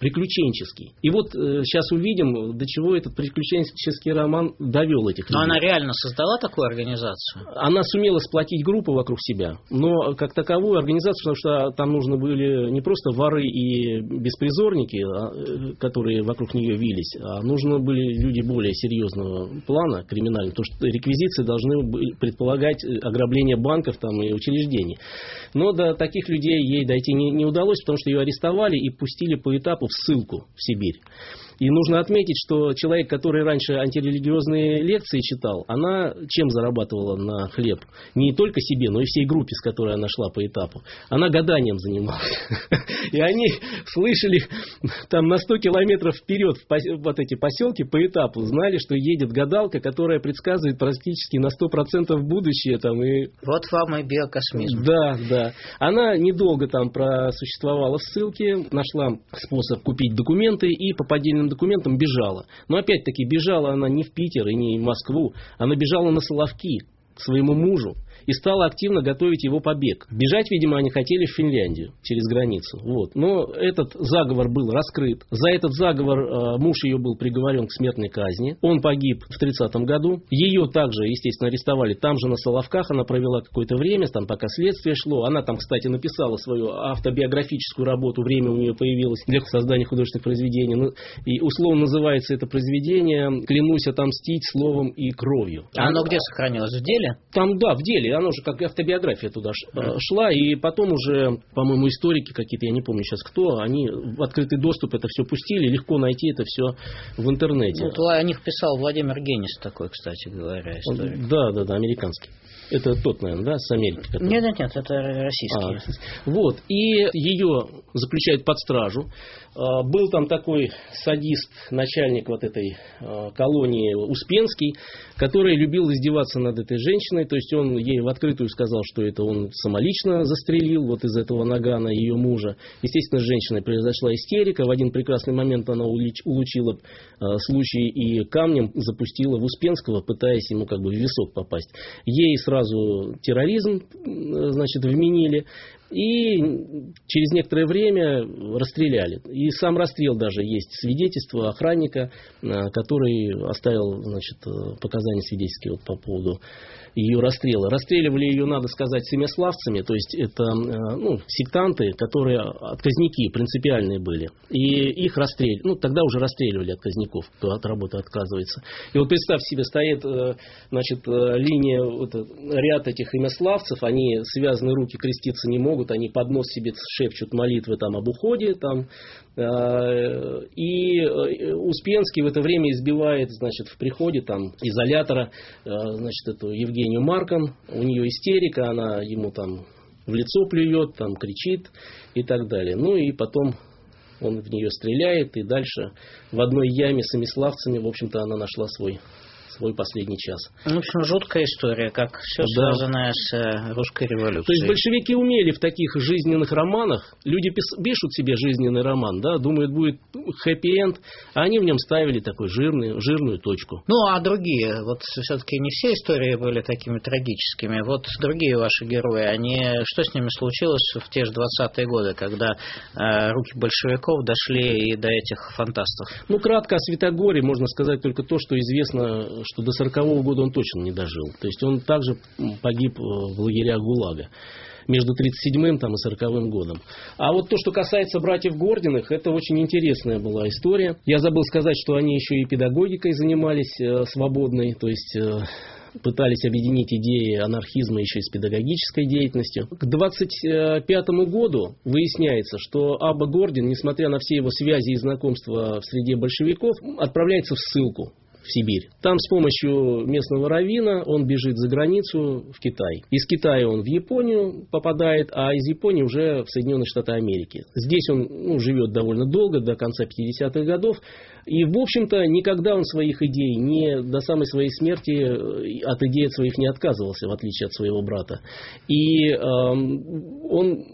приключенческий. И вот э, сейчас увидим, до чего этот приключенческий роман довел этих людей. Но она реально создала такую организацию? Она сумела сплотить группу вокруг себя, но как таковую организацию, потому что там нужны были не просто воры и беспризорники, которые вокруг нее вились, а нужны были люди более серьезного плана, криминального, потому что реквизиции должны предполагать ограбление банков там, и учреждений. Но до таких людей ей дойти не, не удалось, потому что ее арестовали и пустили по этапу в ссылку в Сибирь. И нужно отметить, что человек, который раньше антирелигиозные лекции читал, она чем зарабатывала на хлеб? Не только себе, но и всей группе, с которой она шла по этапу. Она гаданием занималась. И они слышали там на сто километров вперед в вот эти поселки по этапу, знали, что едет гадалка, которая предсказывает практически на сто процентов будущее. Там, и... Вот вам и биокосмизм. Да, да. Она недолго там просуществовала в ссылке, нашла способ купить документы и по поддельным документам бежала. Но опять-таки бежала она не в Питер и не в Москву, она бежала на Соловки к своему мужу и стала активно готовить его побег. Бежать, видимо, они хотели в Финляндию, через границу. Вот. Но этот заговор был раскрыт. За этот заговор э, муж ее был приговорен к смертной казни. Он погиб в тридцатом году. Ее также, естественно, арестовали там же на Соловках. Она провела какое-то время, там пока следствие шло. Она там, кстати, написала свою автобиографическую работу. Время у нее появилось для создания художественных произведений. И условно называется это произведение «Клянусь отомстить словом и кровью». А оно где сохранилось? В деле? Там, да, в деле. Она уже как автобиография туда шла, и потом уже, по-моему, историки какие-то, я не помню сейчас кто, они в открытый доступ это все пустили, легко найти это все в интернете. Вот о них писал Владимир Генис такой, кстати говоря, историк. Да, да, да, американский. Это тот, наверное, да, с Америки? Который... Нет, нет, нет, это российский. А, вот, и ее заключают под стражу. Был там такой садист, начальник вот этой колонии Успенский, который любил издеваться над этой женщиной. То есть он ей в открытую сказал, что это он самолично застрелил вот из этого нагана ее мужа. Естественно, с женщиной произошла истерика. В один прекрасный момент она улучила случай и камнем запустила в Успенского, пытаясь ему как бы в висок попасть. Ей сразу терроризм, значит, вменили. И через некоторое время расстреляли. И сам расстрел даже есть свидетельство охранника, который оставил, значит, показания свидетельские вот по поводу ее расстрела. Расстреливали ее, надо сказать, семяславцами, то есть это ну, сектанты, которые отказники принципиальные были. И их расстреливали, ну тогда уже расстреливали отказников, кто от работы отказывается. И вот представьте себе, стоит, значит, линия, вот, ряд этих семяславцев, они связаны, руки креститься не могут, они под нос себе шепчут молитвы там об уходе, там, э, и Успенский в это время избивает, значит, в приходе там изолятора, э, значит, эту Евгению Маркон, у нее истерика, она ему там в лицо плюет, там кричит и так далее. Ну и потом он в нее стреляет, и дальше в одной яме с семиславцами, в общем-то, она нашла свой свой последний час. В общем, жуткая история, как все да. связанное с русской революцией. То есть большевики умели в таких жизненных романах, люди пишут себе жизненный роман, да, думают, будет хэппи-энд, а они в нем ставили такую жирную, жирную точку. Ну, а другие, вот все-таки не все истории были такими трагическими, вот другие ваши герои, они, что с ними случилось в те же двадцатые годы, когда э, руки большевиков дошли и до этих фантастов? Ну, кратко о Святогоре можно сказать только то, что известно, что до сорокового года он точно не дожил. То есть он также погиб в лагерях ГУЛАГа между тридцать седьмым там, и сороковым годом. А вот то, что касается братьев Гординых, это очень интересная была история. Я забыл сказать, что они еще и педагогикой занимались э, свободной, то есть э, пытались объединить идеи анархизма еще и с педагогической деятельностью. К двадцать пятому году выясняется, что Абба Гордин, несмотря на все его связи и знакомства в среде большевиков, отправляется в ссылку в Сибирь. Там с помощью местного раввина он бежит за границу в Китай. Из Китая он в Японию попадает, а из Японии уже в Соединенные Штаты Америки. Здесь он ну, живет довольно долго, до конца пятидесятых годов. И, в общем-то, никогда он своих идей, не до самой своей смерти от идей своих не отказывался, в отличие от своего брата. И э, он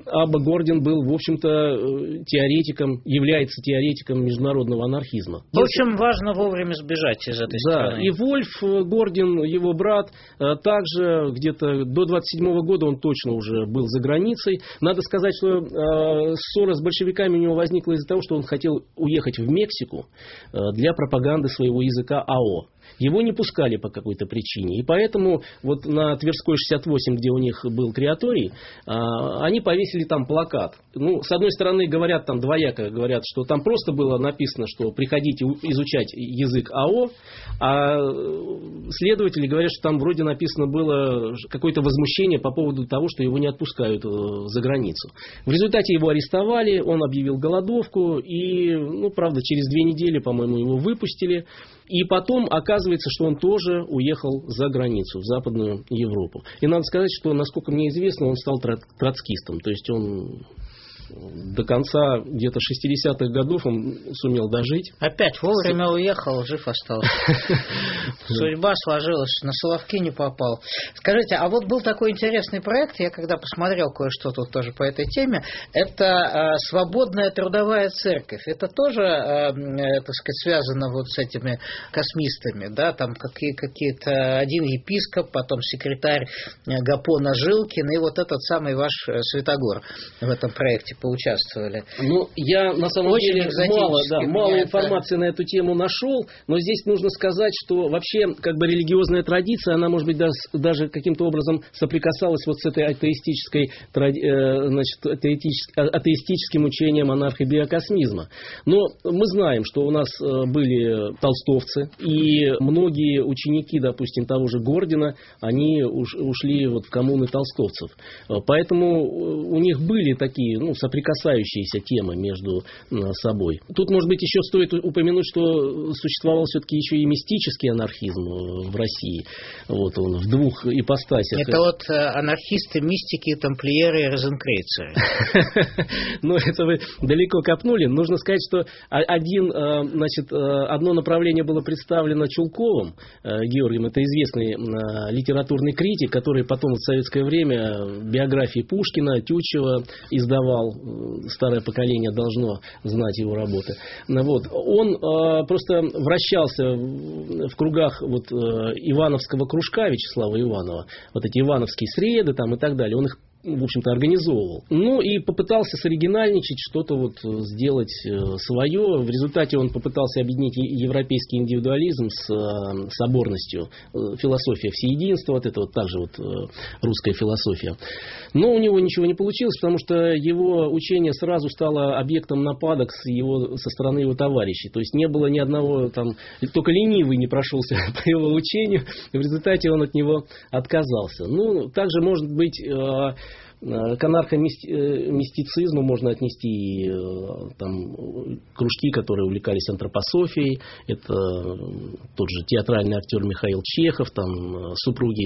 Абба Гордин был, в общем-то, теоретиком, является теоретиком международного анархизма. В общем, важно вовремя сбежать из этой да, страны. И Вольф Гордин, его брат, также где-то до двадцать седьмого года он точно уже был за границей. Надо сказать, что ссора с большевиками у него возникла из-за того, что он хотел уехать в Мексику для пропаганды своего языка АО. Его не пускали по какой-то причине. И поэтому вот на Тверской шестьдесят восемь, где у них был креаторий, они повесили там плакат. Ну, с одной стороны, говорят там двояко, говорят, что там просто было написано, что приходите изучать язык АО, а следователи говорят, что там вроде написано было какое-то возмущение по поводу того, что его не отпускают за границу. В результате его арестовали, он объявил голодовку, и, ну, правда, через две недели, по-моему, его выпустили. И потом оказывается, что он тоже уехал за границу, в Западную Европу. И надо сказать, что, насколько мне известно, он стал троцкистом. То есть он до конца где-то шестидесятых годов он сумел дожить. Опять вовремя уехал, жив остался. Судьба сложилась, на Соловки не попал. Скажите, а вот был такой интересный проект, я когда посмотрел кое-что тут тоже по этой теме, это э, свободная трудовая церковь. Это тоже, э, э, так сказать, связано вот с этими космистами, да, там какие, какие-то один епископ, потом секретарь Гапона Жилкин и вот этот самый ваш Святогор в этом проекте поучаствовали. Ну, я на самом Очень деле мало, да, мало это... информации на эту тему нашел, но здесь нужно сказать, что вообще как бы религиозная традиция, она, может быть, даже, даже каким-то образом соприкасалась вот с этой атеистической, значит, атеистическим учением анархо-биокосмизма. Но мы знаем, что у нас были толстовцы, и многие ученики, допустим, того же Гордина, они ушли вот в коммуны толстовцев. Поэтому у них были такие, ну, соприкасающиеся темы между собой. Тут, может быть, еще стоит упомянуть, что существовал все-таки еще и мистический анархизм в России. Вот он в двух ипостасях. Это вот анархисты, мистики, тамплиеры и розенкрейцеры. Ну, это вы далеко копнули. Нужно сказать, что один, значит, одно направление было представлено Чулковым Георгием. Это известный литературный критик, который потом в советское время биографии Пушкина, Тютчева издавал. Старое поколение должно знать его работы. Вот. Он э, просто вращался в, в кругах вот, э, Ивановского кружка Вячеслава Иванова. Вот эти ивановские среды там, и так далее. Он их, в общем-то, организовывал. Ну и попытался соригинальничать, что-то вот сделать свое. В результате он попытался объединить европейский индивидуализм с соборностью. Философия всеединства, вот это вот также вот русская философия. Но у него ничего не получилось, потому что его учение сразу стало объектом нападок с его, со стороны его товарищей. То есть не было ни одного, там, только ленивый не прошелся по его учению. В результате он от него отказался. Ну, также может быть... К анархомистицизму можно отнести там, кружки, которые увлекались антропософией. Это тот же театральный актер Михаил Чехов, там супруги,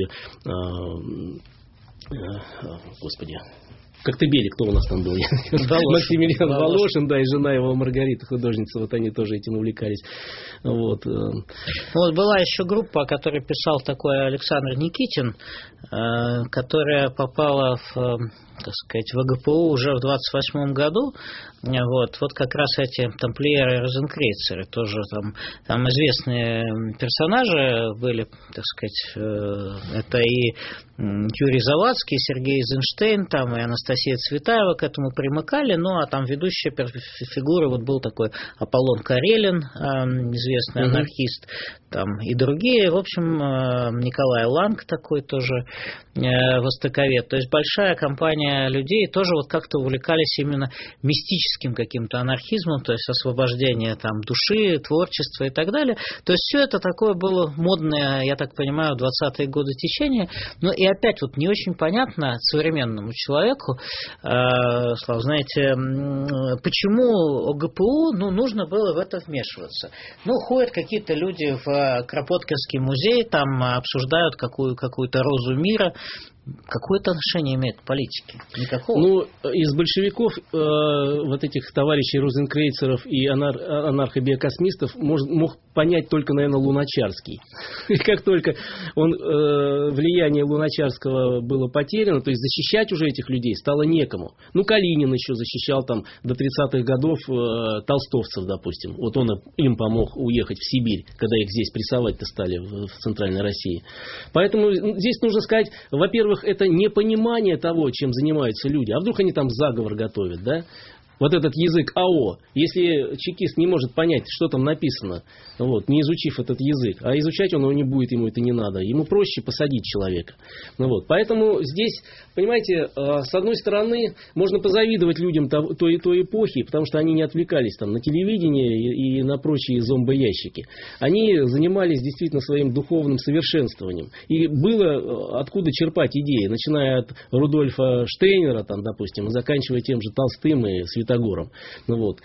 господи, Коктебели, кто у нас там был? Волошин. Максимилиан Волошин. Волошин, да, и жена его Маргарита, художница, вот они тоже этим увлекались. Вот. Вот была еще группа, о которой писал такой Александр Никитин, которая попала в, так сказать, в АГПУ уже в двадцать восьмом году. Вот, вот как раз эти тамплиеры и розенкрейцеры, тоже там, там известные персонажи были, так сказать, это и Юрий Завадский, и Сергей Эйзенштейн, там, и Анастасия Цветаева к этому примыкали, ну, а там ведущая фигура, вот был такой Аполлон Карелин, известный mm-hmm. анархист, там, и другие, в общем, Николай Ланг такой тоже востоковед, то есть большая компания людей тоже вот как-то увлекались именно мистическим каким-то анархизмом, то есть освобождение там души, творчества и так далее, то есть все это такое было модное, я так понимаю, в двадцатые годы течение, ну и опять вот не очень понятно современному человеку, э, Слав, знаете, почему ОГПУ, ну, нужно было в это вмешиваться. Ну, ходят какие-то люди в Кропоткинский музей, там обсуждают какую, какую-то розу мира, какое это отношение имеет к политике? Никакого. Ну, из большевиков, э, вот этих товарищей розенкрейцеров и анар- анархо-биокосмистов мож, мог понять только, наверное, Луначарский. И как только он, э, влияние Луначарского было потеряно, то есть защищать уже этих людей стало некому. Ну, Калинин еще защищал там до тридцатых годов э, толстовцев, допустим. Вот он им помог уехать в Сибирь, когда их здесь прессовать-то стали в, в Центральной России. Поэтому здесь нужно сказать, во-первых, это непонимание того, чем занимаются люди. А вдруг они там заговор готовят, да? Вот этот язык АО, если чекист не может понять, что там написано, вот, не изучив этот язык, а изучать он его не будет, ему это не надо, ему проще посадить человека. Ну, вот, поэтому здесь, понимаете, с одной стороны, можно позавидовать людям той, той эпохи, потому что они не отвлекались там на телевидение и, и на прочие зомбоящики. Они занимались действительно своим духовным совершенствованием. И было откуда черпать идеи, начиная от Рудольфа Штейнера, там, допустим, и заканчивая тем же Толстым и Святогором. Ну, вот.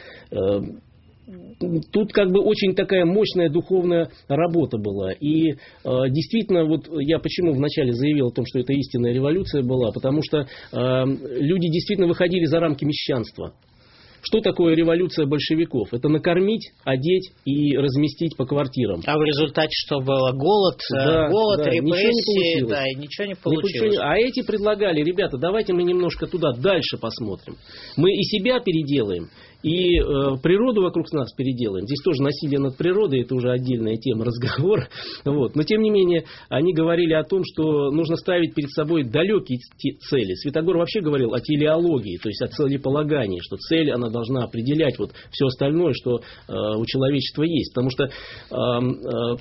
Тут как бы очень такая мощная духовная работа была. И э, действительно, вот я почему вначале заявил о том, что это истинная революция была, потому что э, люди действительно выходили за рамки мещанства. Что такое революция большевиков? Это накормить, одеть и разместить по квартирам. А в результате что было? Голод, да, голод, да, репрессии, да, и ничего не получилось. А эти предлагали, ребята, давайте мы немножко туда дальше посмотрим. Мы и себя переделаем, и э, природу вокруг нас переделаем. Здесь тоже насилие над природой, это уже отдельная тема разговора. Вот. Но тем не менее, они говорили о том, что нужно ставить перед собой далекие цели. Святогор вообще говорил о телеологии, то есть о целеполагании, что цель, она должна определять вот все остальное, что э, у человечества есть. Потому что э, э,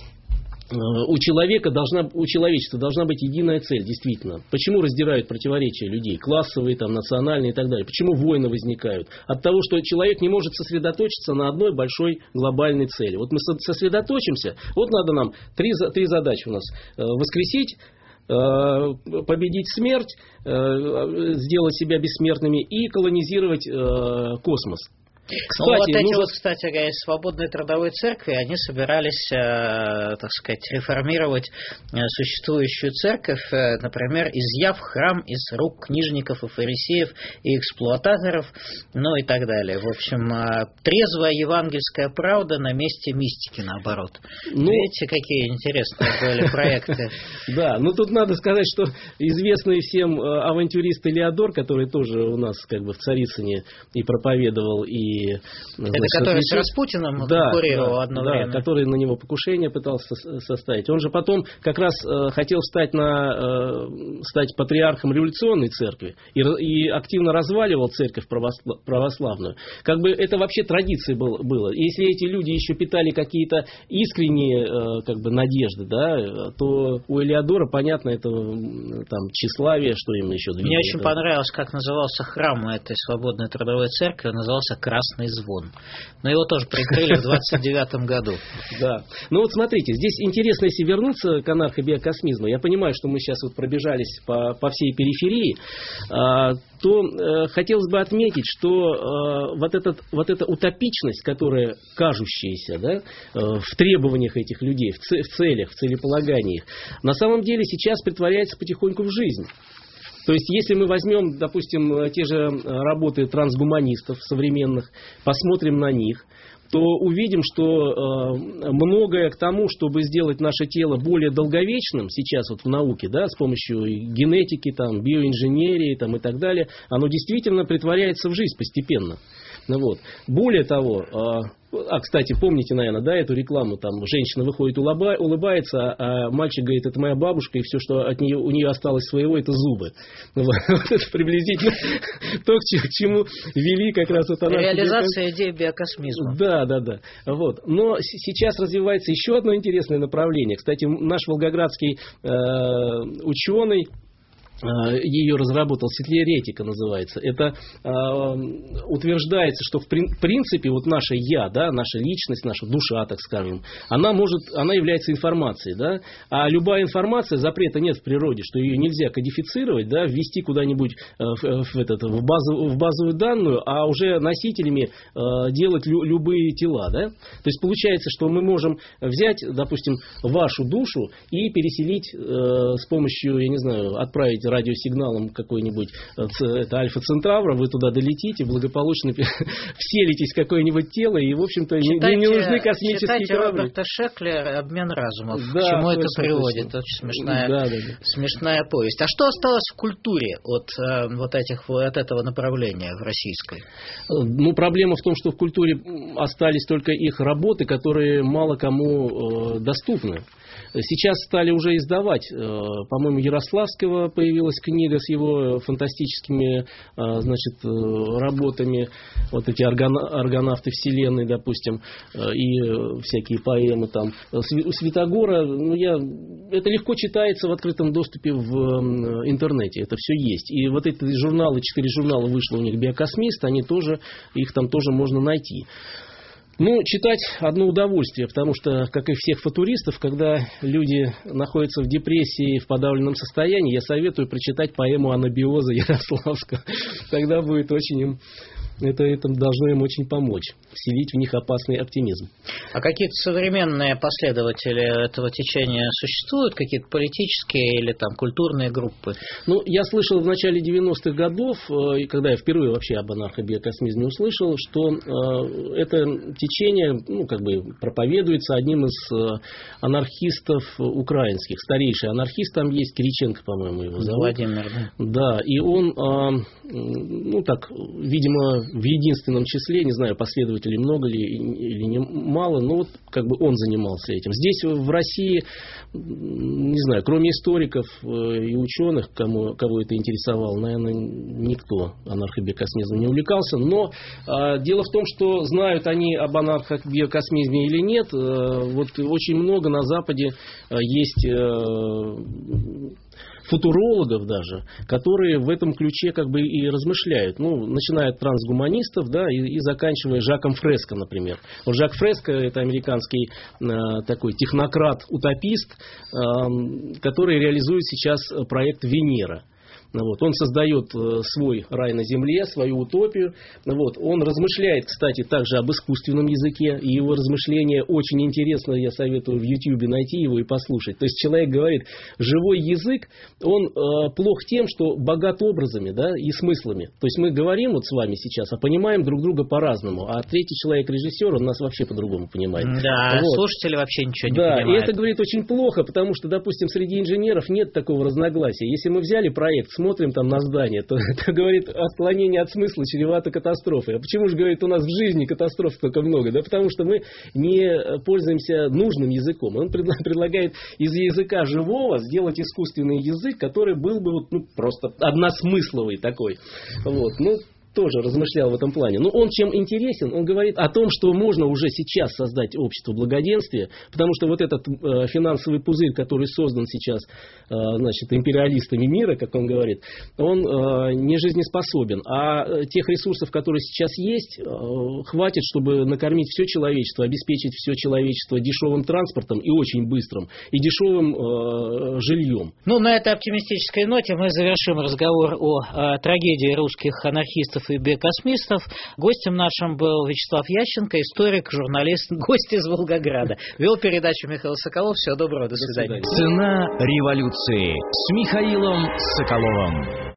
У человека должна, у человечества должна быть единая цель, действительно. Почему раздирают противоречия людей? Классовые, там, национальные и так далее. Почему войны возникают? От того, что человек не может сосредоточиться на одной большой глобальной цели. Вот мы сосредоточимся, вот надо нам три, три задачи у нас. Воскресить, победить смерть, сделать себя бессмертными и колонизировать космос. Кстати, ну, вот эти нужно... вот, кстати говоря, из свободной трудовой церкви, они собирались, э, так сказать, реформировать э, существующую церковь, э, например, изъяв храм из рук книжников и фарисеев и эксплуататоров, ну и так далее. В общем, э, трезвая евангельская правда на месте мистики, наоборот. Ну, видите, какие интересные были проекты. Да, ну тут надо сказать, что известный всем авантюрист Элеодор, который тоже у нас как бы в Царицыне и проповедовал, и это значит, который с Распутиным да, курировал да, одно да, время. Который на него покушение пытался составить. Он же потом как раз э, хотел стать, на, э, стать патриархом революционной церкви и, и активно разваливал церковь православ, православную. Как бы это вообще традицией был, было. Если эти люди еще питали какие-то искренние э, как бы надежды, да, то у Элеодора, понятно, это там тщеславие, что им еще двигало. Мне очень это... понравилось, как назывался храм этой свободной трудовой церкви. Он назывался «Красный звон». Но его тоже прикрыли в двадцать девятом году. Да. Ну вот смотрите, здесь интересно, если вернуться к анархо-биокосмизму, я понимаю, что мы сейчас вот пробежались по, по всей периферии, а, то э, хотелось бы отметить, что э, вот, этот, вот эта утопичность, которая кажущаяся, да, э, в требованиях этих людей, в, ц, в целях, в целеполагании их, на самом деле сейчас притворяется потихоньку в жизнь. То есть, если мы возьмем, допустим, те же работы трансгуманистов современных, посмотрим на них, то увидим, что э, многое к тому, чтобы сделать наше тело более долговечным сейчас вот в науке, да, с помощью генетики, там, биоинженерии там, и так далее, оно действительно притворяется в жизнь постепенно. Ну, вот. Более того, э, а, кстати, помните, наверное, да, эту рекламу, там, женщина выходит, улыба, улыбается, а мальчик говорит, это моя бабушка, и все, что от нее, у нее осталось своего, это зубы. Вот, вот это приблизительно то, к чему вели как раз вот она. Реализация идеи биокосмизма. Да, да, да. Вот. Но сейчас развивается еще одно интересное направление. Кстати, наш волгоградский э, ученый, ее разработал, сетлеретика называется. Это э, утверждается, что в принципе вот наше я, да, наша личность, наша душа, так скажем, она может, она является информацией, да, а любая информация, запрета нет в природе, что ее нельзя кодифицировать, да, ввести куда-нибудь э, в, в, этот, в, базу, в базовую данную, а уже носителями э, делать лю, любые тела, да. То есть получается, что мы можем взять, допустим, вашу душу и переселить э, с помощью, я не знаю, отправить радиосигналом какой-нибудь это Альфа Центавра, вы туда долетите, благополучно вселитесь в какое-нибудь тело, и, в общем-то, читайте, не, не нужны космические читайте корабли. Роберта Шеклера «Обмен разумов». Да, к чему точно, это приводит? точно. Очень смешная, да, да, да. смешная повесть. А что осталось в культуре от, э, вот этих, от этого направления в российской? Ну, проблема в том, что в культуре остались только их работы, которые мало кому э, доступны. Сейчас стали уже издавать, по-моему, Ярославского появилась книга с его фантастическими, значит, работами, вот эти аргонавты Вселенной, допустим, и всякие поэмы там. У Святогора, ну, я, это легко читается в открытом доступе в интернете, это все есть. И вот эти журналы, четыре журнала вышло у них «Биокосмист», они тоже, их там тоже можно найти. Ну, читать одно удовольствие, потому что, как и всех футуристов, когда люди находятся в депрессии, в подавленном состоянии, я советую прочитать поэму «Анабиоза» Ярославского. Тогда будет очень им, это, это должно им очень помочь, вселить в них опасный оптимизм. А какие-то современные последователи этого течения существуют? Какие-то политические или там культурные группы? Ну, я слышал в начале девяностых годов, когда я впервые вообще об анархобиокосмизме услышал, что э, это течение, ну, как бы проповедуется одним из э, анархистов украинских. Старейший анархист там есть, Кириченко, по-моему, его зовут. Владимир, да. Да, и он, э, ну, так, видимо, в единственном числе, не знаю, последователей много ли или не мало, но вот как бы он занимался этим. Здесь в России, не знаю, кроме историков и ученых, кому, кого это интересовало, наверное, никто анархобиокосмизмом не увлекался. Но а, дело в том, что знают они об анархобиокосмизме или нет. А, вот очень много на Западе а, есть а, футурологов даже, которые в этом ключе как бы и размышляют. Ну, начиная от трансгуманистов, да, и, и заканчивая Жаком Фреско, например. Вот Жак Фреско — это американский э, такой технократ-утопист, э, который реализует сейчас проект Венера. Вот. Он создает свой рай на земле, свою утопию. Вот. Он размышляет, кстати, также об искусственном языке. И его размышления очень интересно, я советую в Ютьюбе найти его и послушать. То есть человек говорит, живой язык, он э, плох тем, что богат образами, да, и смыслами. То есть мы говорим вот с вами сейчас, а понимаем друг друга по-разному. А третий человек, режиссер, он нас вообще по-другому понимает. Да, вот. Слушатели вообще ничего не да, понимают. И это, говорит, очень плохо, потому что, допустим, среди инженеров нет такого разногласия. Если мы взяли проект, смотрим там на здание, то это, говорит, отклонение от смысла чревато катастрофой. А почему же, говорит, у нас в жизни катастроф столько много? Да потому что мы не пользуемся нужным языком. Он предлагает из языка живого сделать искусственный язык, который был бы вот, ну, просто односмысловый такой. Вот. Ну, тоже размышлял в этом плане. Но он чем интересен? Он говорит о том, что можно уже сейчас создать общество благоденствия, потому что вот этот э, финансовый пузырь, который создан сейчас э, значит, империалистами мира, как он говорит, он э, не жизнеспособен. А э, тех ресурсов, которые сейчас есть, э, хватит, чтобы накормить все человечество, обеспечить все человечество дешевым транспортом и очень быстрым, и дешевым э, жильем. Ну, на этой оптимистической ноте мы завершим разговор о, о трагедии русских анархистов и биокосмистов. Гостем нашим был Вячеслав Ященко, историк, журналист, гость из Волгограда. Вел передачу Михаил Соколов. Всего доброго, до свидания. Цена революции с Михаилом Соколовым.